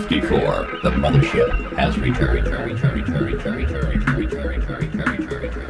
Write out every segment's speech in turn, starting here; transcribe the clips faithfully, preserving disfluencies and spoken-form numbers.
sixty-four. The mothership has returned. returned, returned, returned, returned, returned, returned, returned, returned, returned, returned, returned.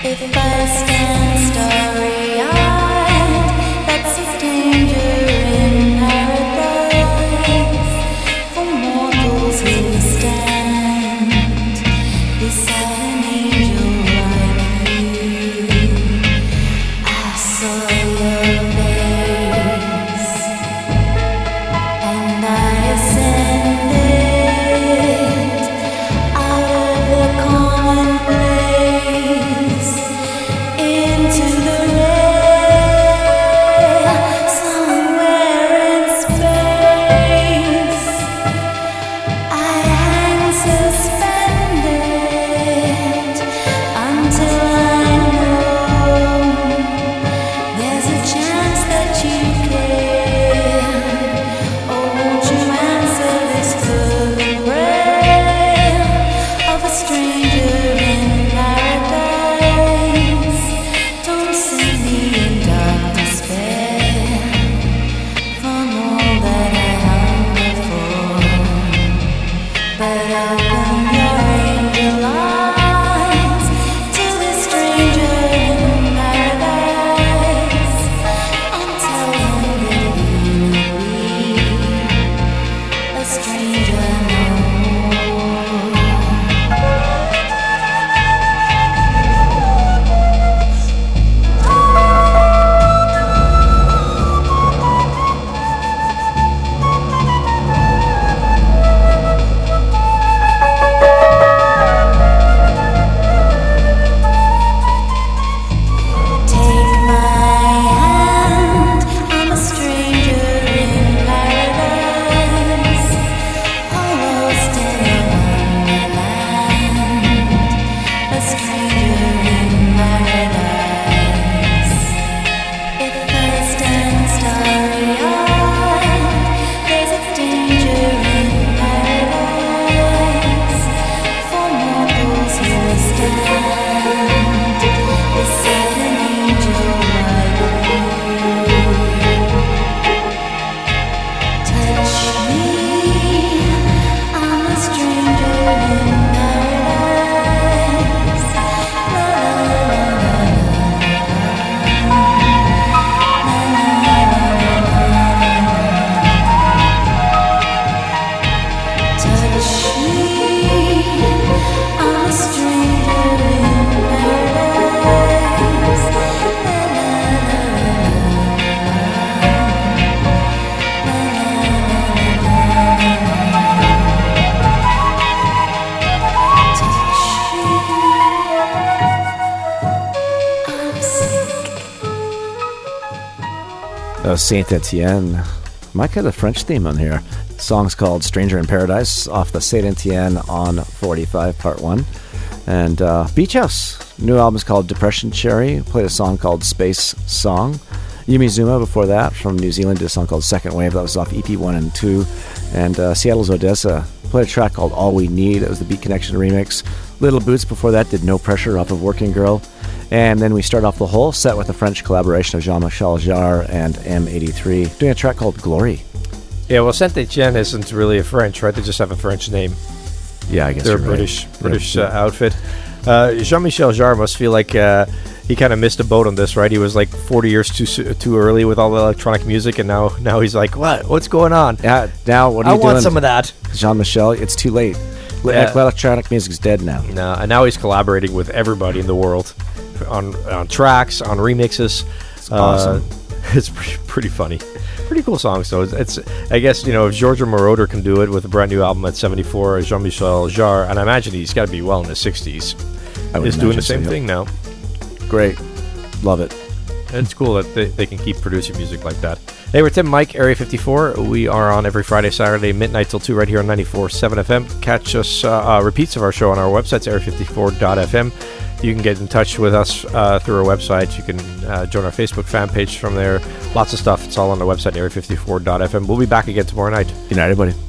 uh, Saint Etienne. Might get a French theme on here. The song's called Stranger in Paradise off the Saint Etienne on forty-five Part one. And uh, Beach House. New album's called Depression Cherry. Played a song called Space Song. Yumi Zuma before that from New Zealand did a song called Second Wave. That was off E P one and two. And uh, Seattle's Odessa played a track called All We Need. It was the Beat Connection remix. Little Boots before that did No Pressure off of Working Girl. And then we start off the whole set with a French collaboration of Jean-Michel Jarre and M eighty-three doing a track called Glory. Yeah, well, Saint Etienne isn't really a French, right? They just have a French name. Yeah, I guess they're you're a British right. British yeah. uh, outfit. Uh, Jean-Michel Jarre must feel like uh, he kind of missed a boat on this, right? He was like forty years too too early with all the electronic music, and now now he's like, what? What's going on? Yeah, now what are I you doing? I want some of that. Jean-Michel, it's too late. Yeah. Electronic music's dead now. No, and now he's collaborating with everybody in the world on on tracks, on remixes. It's awesome. Uh, it's pretty, pretty funny. Pretty cool song. So it's, it's, I guess, you know, if Giorgio Moroder can do it with a brand new album at seventy-four, Jean-Michel Jarre, and I imagine he's got to be well in his sixties, is doing the same so, thing now. Great. Love it. It's cool that they, they can keep producing music like that. Hey, we're Tim and Mike, Area fifty-four. We are on every Friday, Saturday, midnight till two, right here on ninety-four point seven F M. Catch us, uh, uh, repeats of our show on our website, area fifty-four dot f m. You can get in touch with us uh, through our website. You can uh, join our Facebook fan page from there. Lots of stuff. It's all on the website, area fifty-four dot f m. We'll be back again tomorrow night. Good night, everybody.